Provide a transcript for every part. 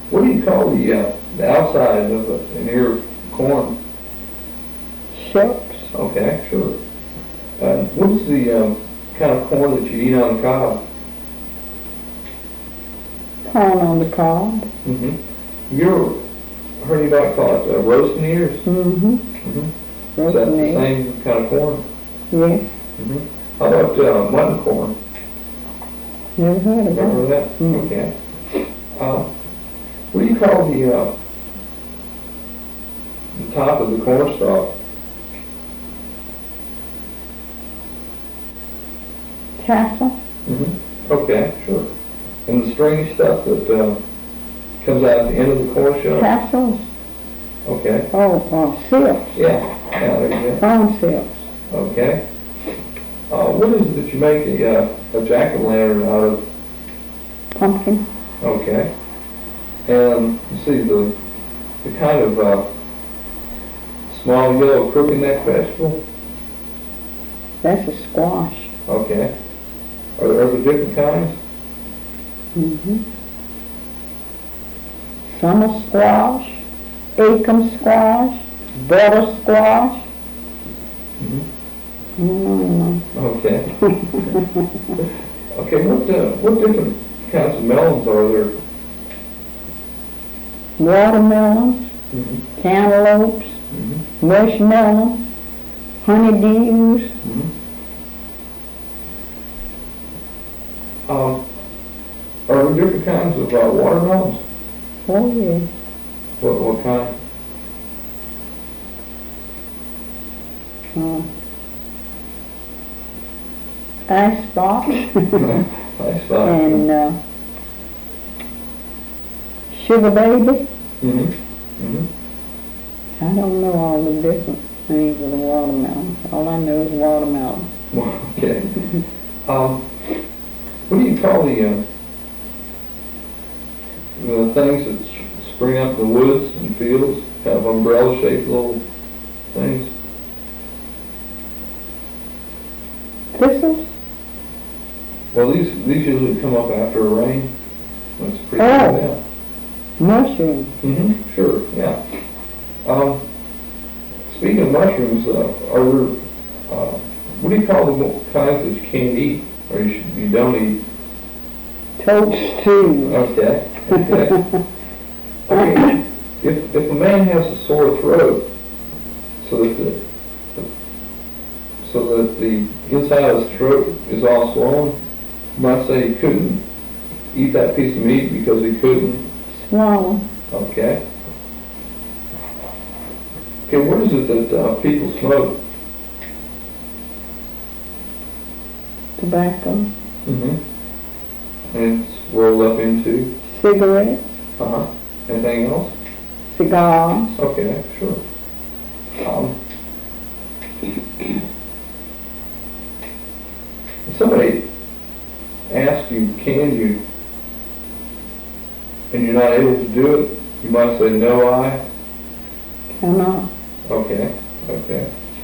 What do you call the outside of an ear of corn? Shucks. Okay, sure. What's the kind of corn that you eat on the cob? Corn on the cob. Mm-hmm. You ever heard anybody call it roasting ears? Mm-hmm. Mm-hmm. Is that Roasting the ears. same kind of corn? Yes. Mm-hmm. How about mutton corn? Never heard of Ever heard of that. that? Mm. Okay. What do you call the top of the corn stalk? Tassel. Mm-hmm. Okay, sure. And the stringy stuff that comes out at the end of the corn shuck? Tassels. Okay. Oh, silks. Yeah, there you go. Corn silks. Okay. What is it that you make a jack-o'-lantern out of? Pumpkin. Okay. And you see the kind of small yellow crooked neck vegetable? That's a squash. Okay. Are there different kinds? Mm-hmm. Summer squash, Acom squash, butter squash. Mm-hmm. Mm. Okay. Okay. What different kinds of melons are there? Watermelons, Mm-hmm. cantaloupes, Mm-hmm. marshmallows, honeydews. Mm-hmm. Are there different kinds of watermelons? Oh yeah. What kind? Icebox I spot. and sugar baby. Mm-hmm. Mm-hmm. I don't know all the different things of the watermelon. All I know is watermelon. Okay. What do you call the things that spring up in the woods and fields? Kind of umbrella-shaped little things. Thistles? Well, these usually come up after a rain. That's pretty Oh. good. Yeah. Mushrooms. Mm-hmm. Sure. Yeah. Speaking of mushrooms, are there what do you call the kinds that you can't eat or you don't eat? Toadstools. Okay. Okay. Okay. If a man has a sore throat, so that the inside of his throat is all swollen, you might say he couldn't eat that piece of meat because he couldn't. Swallow. Okay. Okay. What is it that people smoke? Tobacco. Mm-hmm. And it's rolled up into. Cigarettes. Anything else? Cigars. Okay, sure. If somebody asks you, can you, and you're not able to do it, you might say, no, I. Cannot. Okay, okay.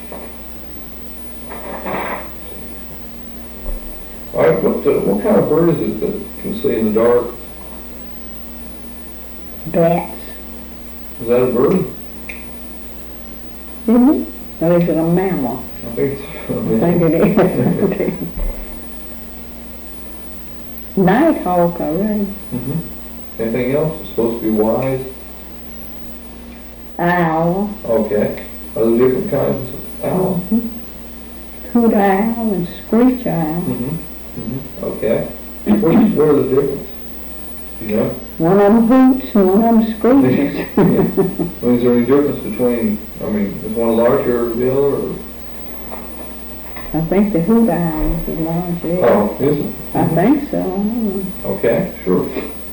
All right, what kind of bird is it that can see in the dark? Bats. Is that a bird? Isn't it? Or is it a mammal? I think it's I think it is. Nighthawk, I read. Mm-hmm. Anything else? It's supposed to be wise. Owl. Okay. Are there different kinds of owls? Mm-hmm. Hoot owl and screech owl. Mm-hmm. Mm-hmm. Okay. What are the differences? You know? One of them hoots and one of them screeches. Well, is there any difference between, is one larger or the other? Or? I think the hoot owl is the larger. Oh, is it? I think so. I don't know. Okay, sure.